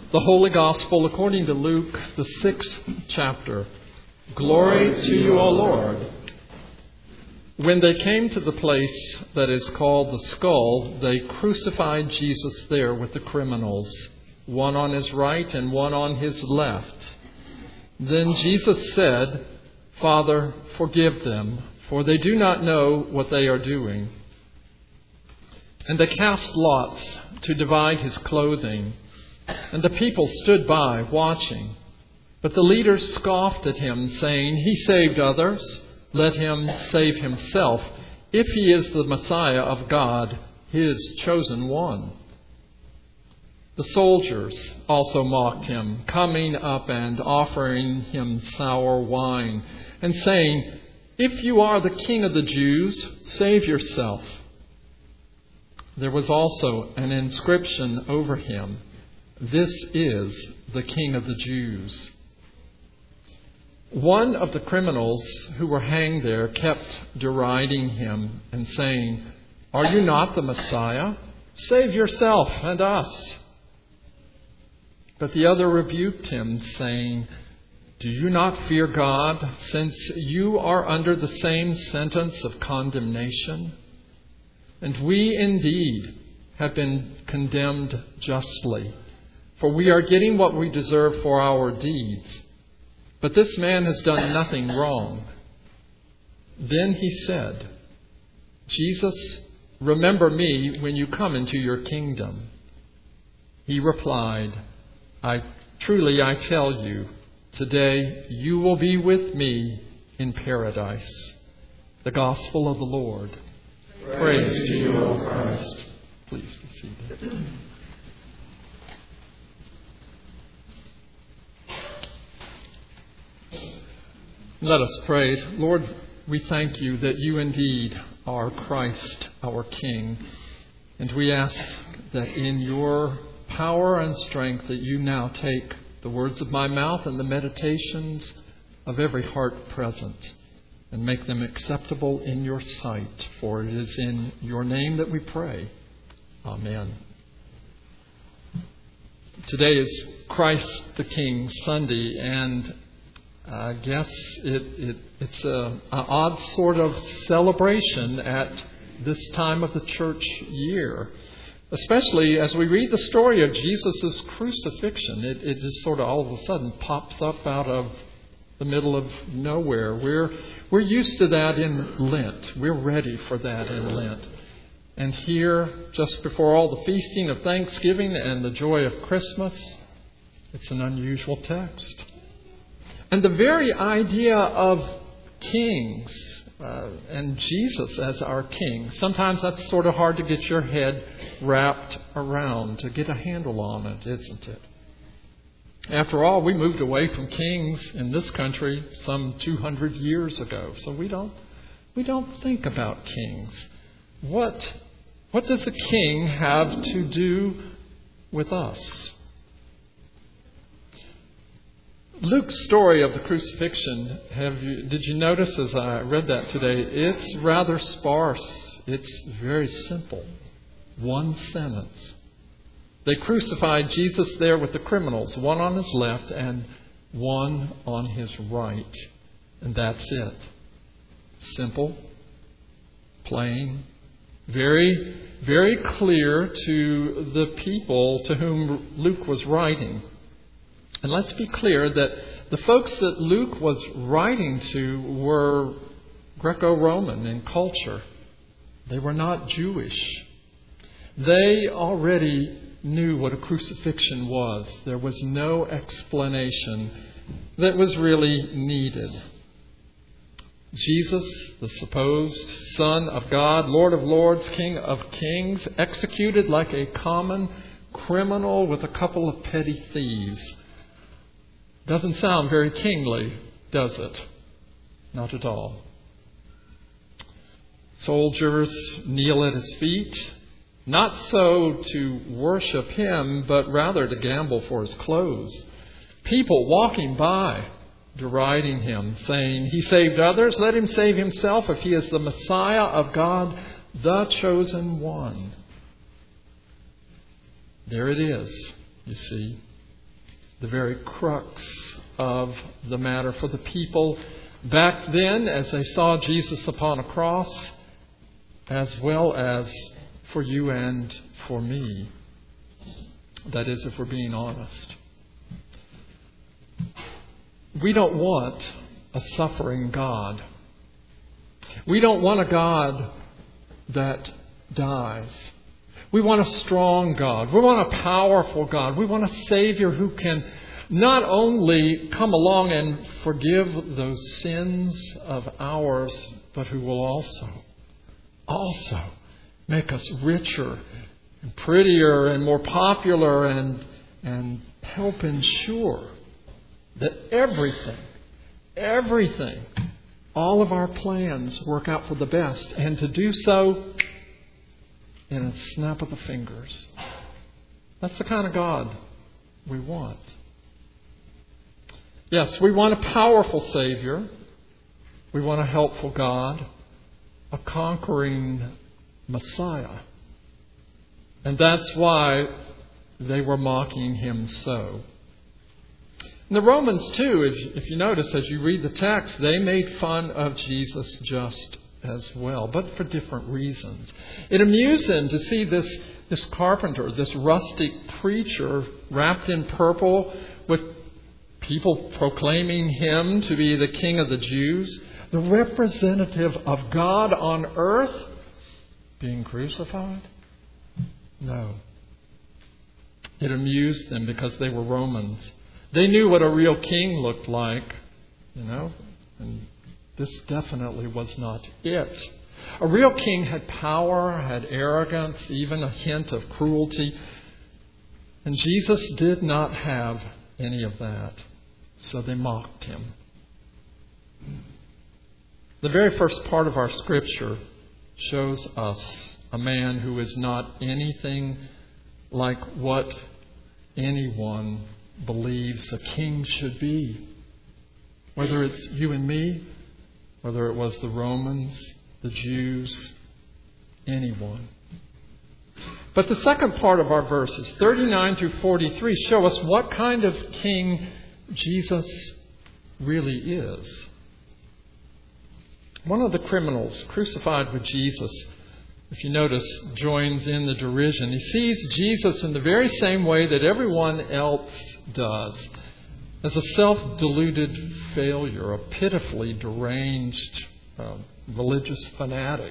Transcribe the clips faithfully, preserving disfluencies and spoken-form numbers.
The Holy Gospel according to Luke, the sixth chapter. Glory to you, O Lord. When they came to the place that is called the Skull, they crucified Jesus there with the criminals, one on his right and one on his left. Then Jesus said, "Father, forgive them, for they do not know what they are doing." And they cast lots to divide his clothing. And the people stood by, watching. But the leaders scoffed at him, saying, "He saved others. Let him save himself, if he is the Messiah of God, his chosen one." The soldiers also mocked him, coming up and offering him sour wine, and saying, "If you are the King of the Jews, save yourself." There was also an inscription over him, "This is the King of the Jews." One of the criminals who were hanged there kept deriding him and saying, "Are you not the Messiah? Save yourself and us." But the other rebuked him, saying, "Do you not fear God, since you are under the same sentence of condemnation? And we indeed have been condemned justly, for we are getting what we deserve for our deeds. But this man has done nothing wrong." Then he said, "Jesus, remember me when you come into your kingdom." He replied, I truly I tell you, today you will be with me in paradise." The Gospel of the Lord. Praise, Praise to you, O Christ. Please be seated. Let us pray. Lord, we thank you that you indeed are Christ, our King. And we ask that in your power and strength that you now take the words of my mouth and the meditations of every heart present and make them acceptable in your sight. For it is in your name that we pray. Amen. Today is Christ the King Sunday, and I guess it, it, it's a, an odd sort of celebration at this time of the church year, especially as we read the story of Jesus' crucifixion. It, it just sort of all of a sudden pops up out of the middle of nowhere. We're, we're used to that in Lent. We're ready for that in Lent. And here, just before all the feasting of Thanksgiving and the joy of Christmas, it's an unusual text. And the very idea of kings uh, and Jesus as our king, sometimes that's sort of hard to get your head wrapped around, to get a handle on it, isn't it? After all, we moved away from kings in this country some two hundred years ago, so we don't we don't think about kings. What what does a king have to do with us? Luke's story of the crucifixion, have you, did you notice as I read that today, it's rather sparse. It's very simple. One sentence. They crucified Jesus there with the criminals, one on his left and one on his right. And that's it. Simple, plain, very, very clear to the people to whom Luke was writing. And let's be clear that the folks that Luke was writing to were Greco-Roman in culture. They were not Jewish. They already knew what a crucifixion was. There was no explanation that was really needed. Jesus, the supposed Son of God, Lord of Lords, King of Kings, executed like a common criminal with a couple of petty thieves. Doesn't sound very kingly, does it? Not at all. Soldiers kneel at his feet, not so to worship him, but rather to gamble for his clothes. People walking by, deriding him, saying, "He saved others, let him save himself if he is the Messiah of God, the chosen one." There it is, you see. the very crux of the matter for the people back then as they saw Jesus upon a cross, as well as for you and for me. That is, if we're being honest. We don't want a suffering God. We don't want a God that dies. We want a strong God. We want a powerful God. We want a Savior who can not only come along and forgive those sins of ours, but who will also, also make us richer and prettier and more popular and, and help ensure that everything, everything, all of our plans work out for the best, and to do so in a snap of the fingers. That's the kind of God we want. Yes, we want a powerful Savior. We want a helpful God, a conquering Messiah. And that's why they were mocking Him so. And the Romans, too, if, if you notice as you read the text, they made fun of Jesus just as well, but for different reasons. It amused them to see this, this carpenter, this rustic preacher wrapped in purple with people proclaiming him to be the King of the Jews, the representative of God on earth, being crucified. No. It amused them because they were Romans. They knew what a real king looked like, you know, and this definitely was not it. A real king had power, had arrogance, even a hint of cruelty. And Jesus did not have any of that. So they mocked Him. The very first part of our Scripture shows us a man who is not anything like what anyone believes a king should be. Whether it's you and me, whether it was the Romans, the Jews, anyone. But the second part of our verses, thirty-nine through forty-three, show us what kind of king Jesus really is. One of the criminals crucified with Jesus, if you notice, joins in the derision. He sees Jesus in the very same way that everyone else does, as a self-deluded failure, a pitifully deranged uh, religious fanatic.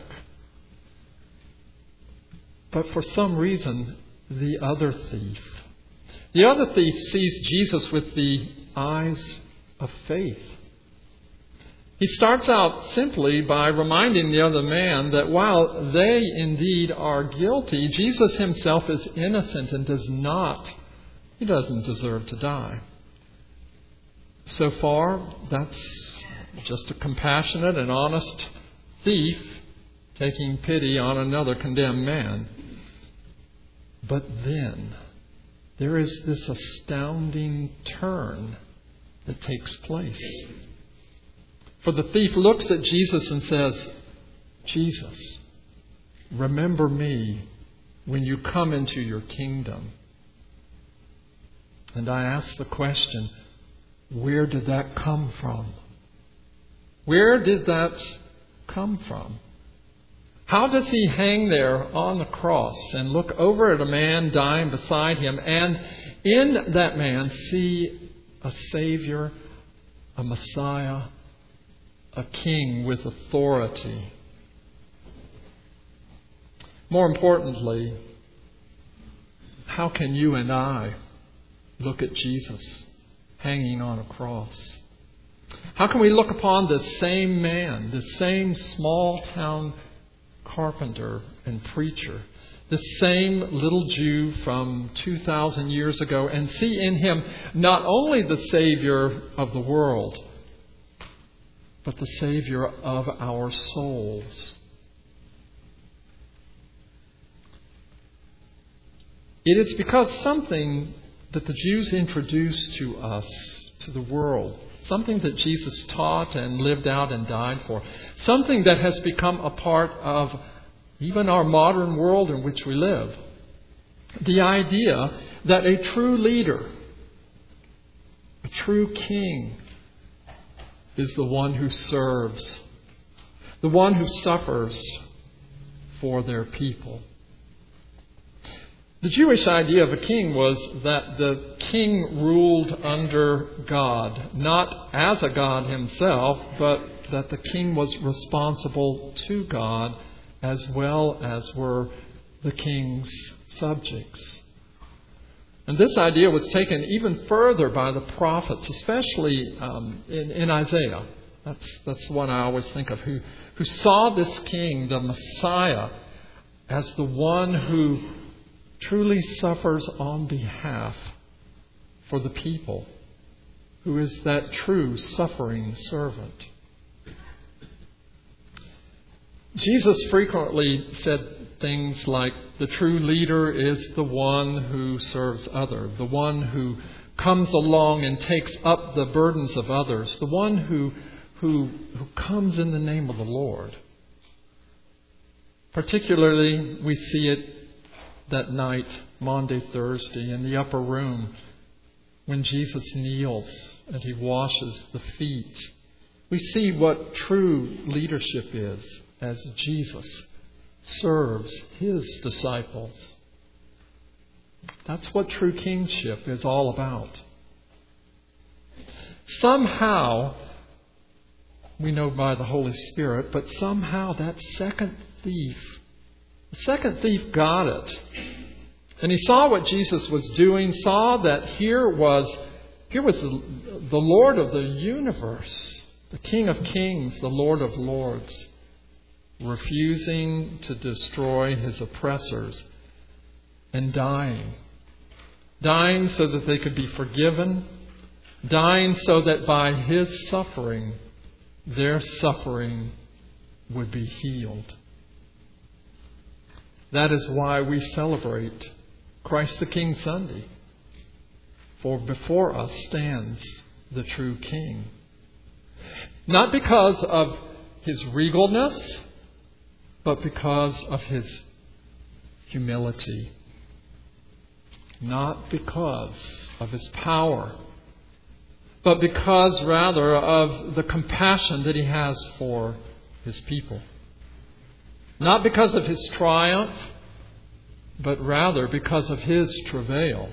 But for some reason, the other thief, the other thief sees Jesus with the eyes of faith. He starts out simply by reminding the other man that while they indeed are guilty, Jesus Himself is innocent and does not, He doesn't deserve to die. So far, that's just a compassionate and honest thief taking pity on another condemned man. But then there is this astounding turn that takes place. For the thief looks at Jesus and says, Jesus, remember me when you come into your kingdom. And I ask the question, where did that come from? Where did that come from? How does He hang there on the cross and look over at a man dying beside Him and in that man see a Savior, a Messiah, a King with authority? More importantly, how can you and I look at Jesus hanging on a cross? How can we look upon this same man, this same small town carpenter and preacher, this same little Jew from two thousand years ago, and see in him not only the Savior of the world, but the Savior of our souls? It is because something that the Jews introduced to us, to the world, something that Jesus taught and lived out and died for, something that has become a part of even our modern world in which we live. The idea that a true leader, true king is the one who serves, the one who suffers for their people. The Jewish idea of a king was that the king ruled under God, not as a God himself, but that the king was responsible to God as well as were the king's subjects. And this idea was taken even further by the prophets, especially um, in, in Isaiah. That's, that's the one I always think of, who, who saw this king, the Messiah, as the one who truly suffers on behalf for the people, who is that true suffering servant. Jesus frequently said things like, the true leader is the one who serves others, the one who comes along and takes up the burdens of others, the one who, who, who comes in the name of the Lord. Particularly, we see it that night, Maundy Thursday, in the upper room, when Jesus kneels and he washes the feet. We see what true leadership is as Jesus serves his disciples. That's what true kingship is all about. Somehow, we know by the Holy Spirit, but somehow that second thief, the second thief got it. And he saw what Jesus was doing, saw that here was, here was the, the Lord of the universe, the King of Kings, the Lord of Lords, refusing to destroy his oppressors and dying. Dying so that they could be forgiven. Dying so that by his suffering, their suffering would be healed. That is why we celebrate Christ the King Sunday. For before us stands the true King. Not because of his regalness, but because of his humility. Not because of his power, but because rather of the compassion that he has for his people. Not because of his triumph, but rather because of his travail.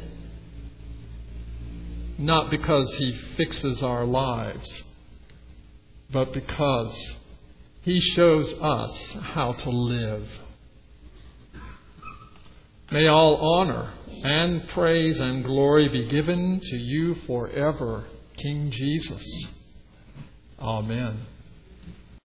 Not because he fixes our lives, but because he shows us how to live. May all honor and praise and glory be given to you forever, King Jesus. Amen.